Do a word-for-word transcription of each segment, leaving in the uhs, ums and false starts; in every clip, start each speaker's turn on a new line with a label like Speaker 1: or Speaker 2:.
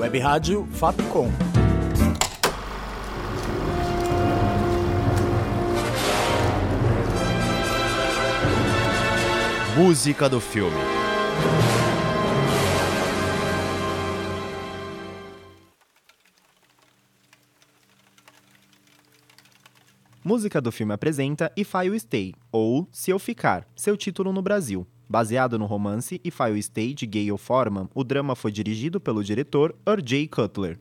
Speaker 1: Web Rádio Fapcom.
Speaker 2: Música do filme. Música do filme apresenta If I Will Stay, ou Se Eu Ficar, seu título no Brasil. Baseado no romance If I Will Stay, de Gayle Forman, o drama foi dirigido pelo diretor R J Cutler.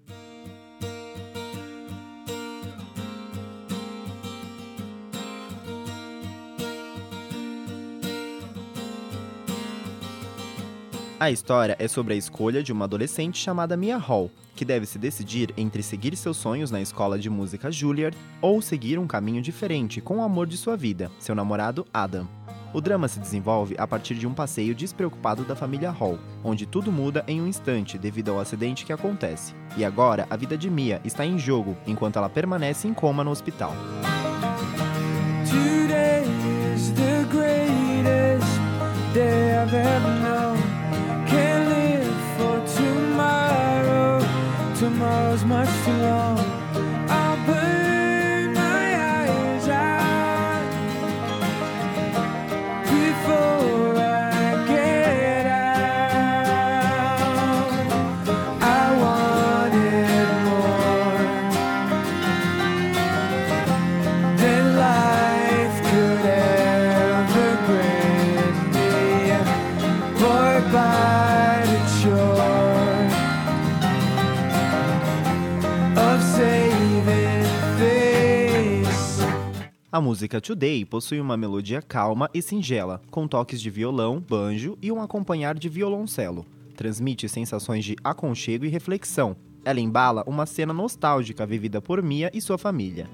Speaker 2: A história é sobre a escolha de uma adolescente chamada Mia Hall, que deve se decidir entre seguir seus sonhos na escola de música Juilliard ou seguir um caminho diferente com o amor de sua vida, seu namorado Adam. O drama se desenvolve a partir de um passeio despreocupado da família Hall, onde tudo muda em um instante devido ao acidente que acontece. E agora, a vida de Mia está em jogo enquanto ela permanece em coma no hospital.
Speaker 3: Today is the greatest day I've ever known. Can't live for tomorrow. Tomorrow's much too long. I'll burn my eyes out before I get out. I wanted more than life could ever grant me. Boy, by the shore of saving face.
Speaker 2: A música Today possui uma melodia calma e singela, com toques de violão, banjo e um acompanhar de violoncelo. Transmite sensações de aconchego e reflexão. Ela embala uma cena nostálgica vivida por Mia e sua família.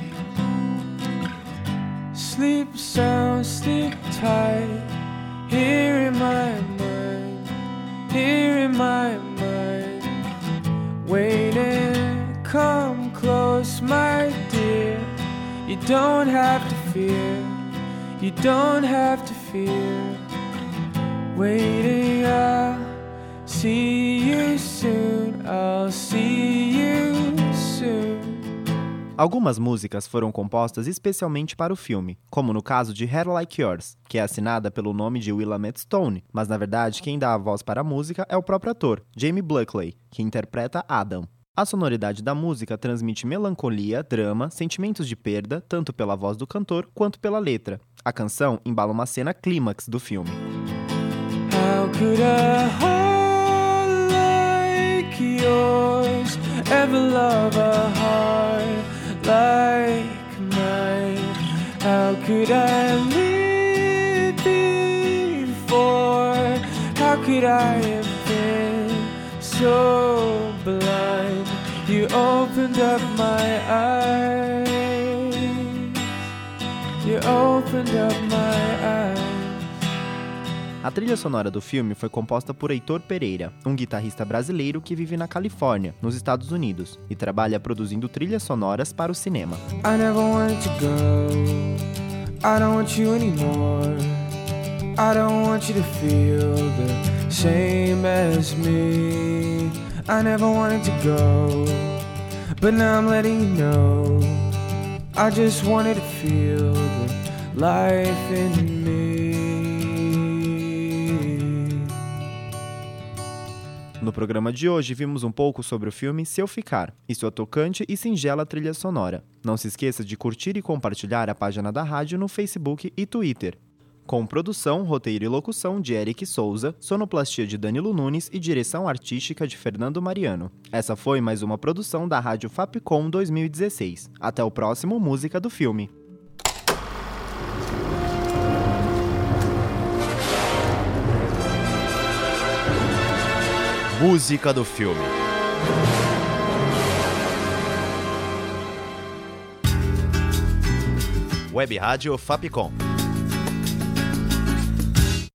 Speaker 3: Sleep sound, sleep tight. Here in my mind, here in my mind. Waiting, come close, my dear. You don't have to fear, you don't have to fear. Waiting, I'll see you soon, I'll see you soon.
Speaker 2: Algumas músicas foram compostas especialmente para o filme, como no caso de Hair Like Yours, que é assinada pelo nome de Willamette Stone, mas na verdade quem dá a voz para a música é o próprio ator, Jamie Buckley, que interpreta Adam. A sonoridade da música transmite melancolia, drama, sentimentos de perda, tanto pela voz do cantor quanto pela letra. A canção embala uma cena clímax do filme.
Speaker 3: How could a heart like yours ever love a heart like mine? How could I live before? How could I have been so blind? You opened up my eyes. You opened up my eyes.
Speaker 2: A trilha sonora do filme foi composta por Heitor Pereira, um guitarrista brasileiro que vive na Califórnia, nos Estados Unidos, e trabalha produzindo trilhas sonoras para o cinema.
Speaker 3: I never wanted to go. I don't want you anymore. I don't want you to feel the same as me. I never wanted to go, but now I'm letting you know. I just wanted to feel the life in me.
Speaker 2: No programa de hoje, vimos um pouco sobre o filme Se Eu Ficar, e sua tocante e singela trilha sonora. Não se esqueça de curtir e compartilhar a página da rádio no Facebook e Twitter. Com produção, roteiro e locução de Eric Souza, sonoplastia de Danilo Nunes e direção artística de Fernando Mariano. Essa foi mais uma produção da Rádio Fapcom dois mil e dezesseis. Até o próximo Música do Filme. Música do filme. Web Rádio Fapcom.